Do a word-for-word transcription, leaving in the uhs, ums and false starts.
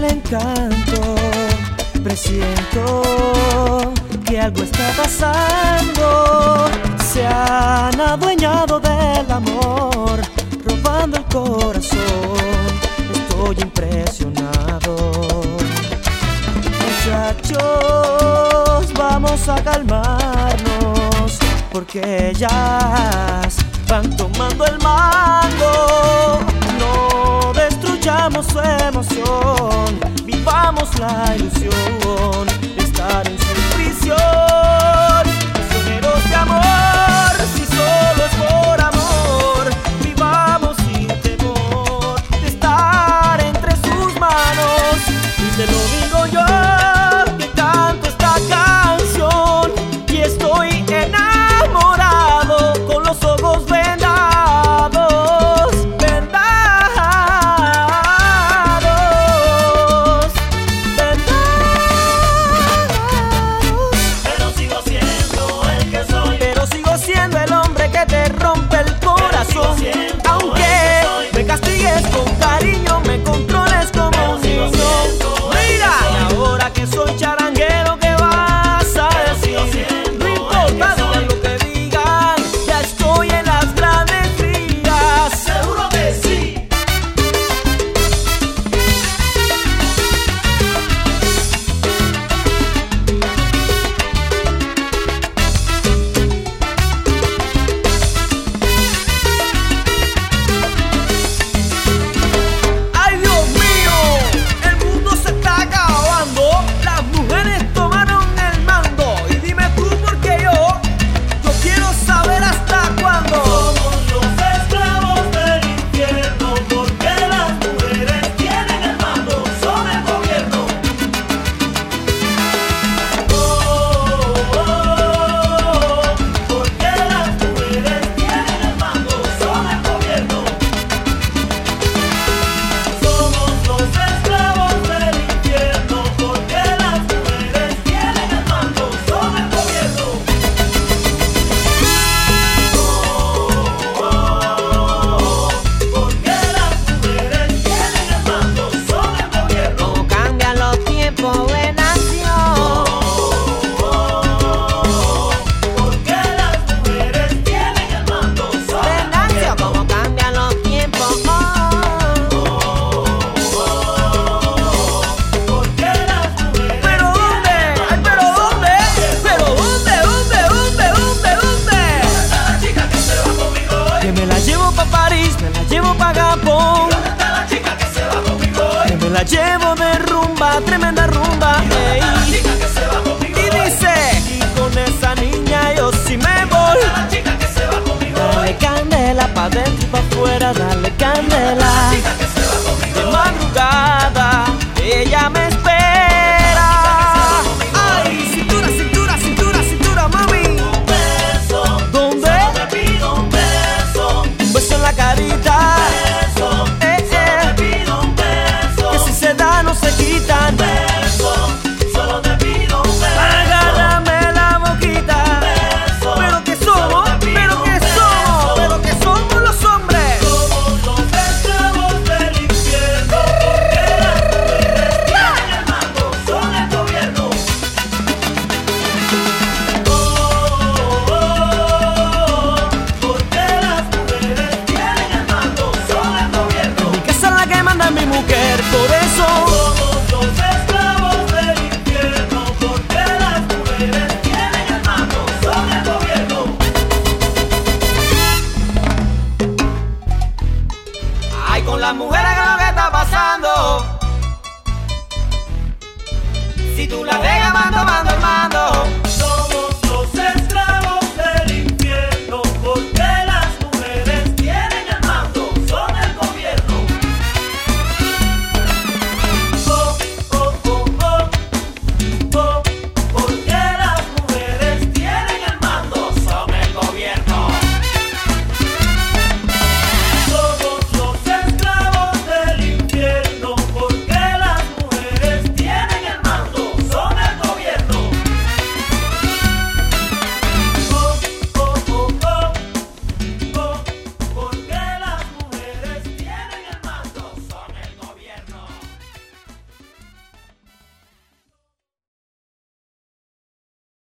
el encanto, presiento que algo está pasando. Se han adueñado del amor, robando el corazón. Estoy impresionado. Muchachos, vamos a calmarnos, porque ellas van tomando el mando. No destruyamos su emoción, vivamos la ilusión de estar en su prisión. Prisioneros de amor, si solo es por amor, vivamos sin temor de estar entre sus manos. Y te lo digo yo, que canto esta canción y estoy enamorado con los ojos vendados, vendados, vendados. Pero sigo siendo el que soy, Pero sigo siendo el hombre que te rompe el corazón. siendo Aunque el que soy. me castigues con cariño, me controles como Pero un sigo niño. siendo el Mira, que soy. y ahora que soy charanguero, ¿qué vas a Pero decir? sigo siendo No el importa, que digan soy. lo que digan, ya estoy en las grandes ligas. Seguro que sí. ¡Ay, Dios mío! El mundo se está acabando. Las mujeres tomaron el mando. Y dime tú por qué yo, yo quiero saber hasta cuándo. Somos los esclavos del infierno, porque las mujeres tienen el mando, son el gobierno. Oh, oh, oh, porque las mujeres tienen el mando, son el gobierno. Somos los esclavos del infierno, porque las mujeres tienen el mando, son el gobierno. Porque las mujeres tienen el mando, son el gobierno. Como cambian los tiempos, Venancio. Porque las mujeres tienen el mando, son el Venancio, gobierno. como cambian los tiempos. Oh. Porque las mujeres ¿Pero dónde? Ay, ¿pero dónde? ¿Pero dónde? ¿Dónde? ¿Dónde? ¿Dónde? ¿Dónde? está la chica que se va conmigo hoy? Que me la llevo pa' París, me la llevo pa' Japón. ¿Dónde está la chica que se va conmigo hoy? Que me la llevo de rumba, tremenda rumba. Ey. La chica que se va conmigo Y hoy. dice, y con esa niña yo sí me voy. La chica que se va conmigo hoy. Dale candela pa' dentro y pa' afuera, dale candela. Chica que se va conmigo De hoy. madrugada, ella me espera. Ay, cintura, cintura, cintura, cintura, mami. Un beso, ¿Dónde? te pido un beso. Un beso en la carita. Beso, Eh, te eh, pido un beso. que si se da no se quitan. Beso, solo te pido un beso. Agárrame la boquita. Beso, Pero que somos, pero que somos, pero que somos los hombres. somos los esclavos del infierno. Porque las mujeres tienen el mando, son el gobierno. Oh, oh, oh, porque las mujeres tienen el mando, son el gobierno. Mi casa es la que manda mi mujer, por eso. Somos los esclavos del infierno, porque las mujeres tienen el mando, son el gobierno. Ay, con las mujeres que lo que está pasando. Si tú la dejas, mando